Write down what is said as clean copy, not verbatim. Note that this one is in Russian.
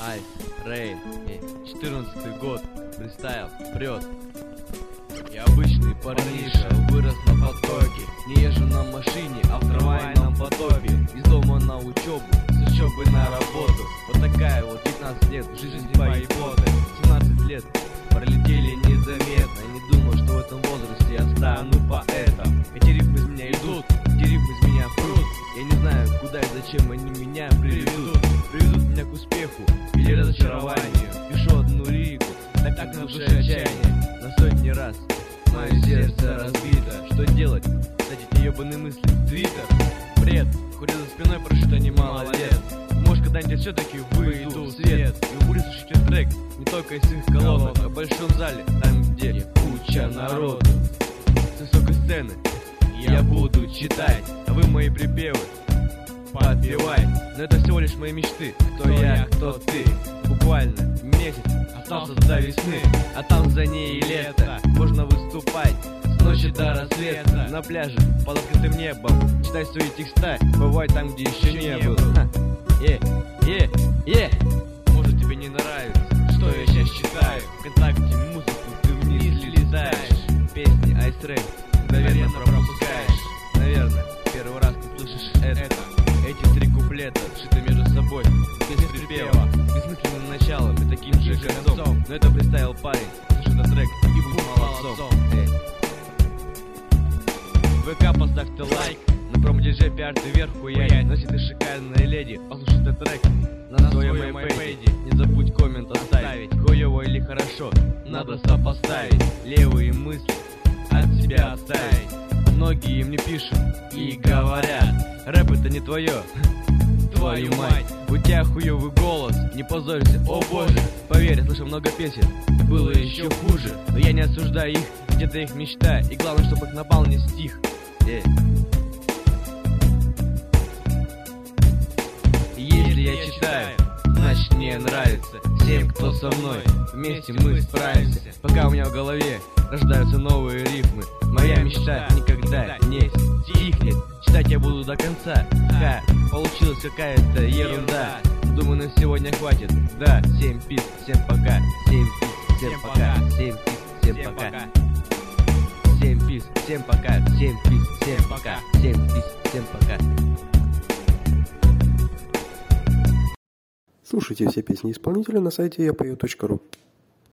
Айс, Рейн, 14-й год, фристайл, прет. Я обычный парниша, вырос на потоке. Не езжу на машине, а в трамвайном потоке. Из дома на учебу, с учебы на работу. Вот такая вот 19 лет, жизнь поебота. 17 лет пролетели незаметно. Не думал, что в этом возрасте я стану поэтом. Эти рифмы из меня идут, эти рифмы из меня прут. Я не знаю, куда и зачем они меня приведут. Приведут меня к успеху или разочарованию. Пишу одну лирику, так на душе отчаяние. На сотни раз мое сердце разбито. Что делать? Кстати, ебаные мысли. Твиттер, бред, куря за спиной прошито немало лет. Может, когда-нибудь все-таки выйду в свет. И вы будете слушать трек не только из их колонок, а в большом зале, там, где куча народу. С высокой сцены я буду читать, а вы мои припевы подпевай. Но это всего лишь мои мечты. Кто я, кто ты. Буквально месяц остался до весны, а там за ней и лето. Можно выступать с ночи до рассвета на пляже под открытым небом, читать свои текста, бывай там, где еще не был. Может, тебе не нравится, что я сейчас читаю. ВКонтакте музыку ты вниз слезаешь. Песни Ice Rain мгновенно пропускаешь. Наверное, первый раз ты слышишь это. Эти три куплета сшиты между собой, без припева, бессмысленным началом и таким же концом. Но это фристайл парень, слушай этот трек и будь молодцом. ВК поставь ты лайк, на промо-диджей пиар ты вверх хуярь. Но если ты шикарная леди, послушай этот трек на своем айпэде. Не забудь коммент оставить, хуёво или хорошо, надо сопоставить. Левые мысли от себя оставить. Многие мне пишут и говорят: рэп это не твое, твою мать. У тебя хуёвый голос, не позорься, о боже. Поверь, я слышал много песен, было еще хуже. Но я не осуждаю их, ведь это их мечта. И главное, чтобы их наполнил стих. Если я читаю, значит мне нравится. Всем, кто со мной, вместе мы справимся. Пока у меня в голове рождаются новые рифмы, моя мечта никогда не стихнет. Читать я буду до конца. Получилась какая-то ерунда. Думаю, на сегодня хватит. Да, 7 пис, всем пока. 7 пис, всем пока. 7 пис, всем пока. 7 пис, всем пока. 7 пис, всем пока. 7 пис, всем пока. Слушайте все песни исполнителя на сайте yapою.ru.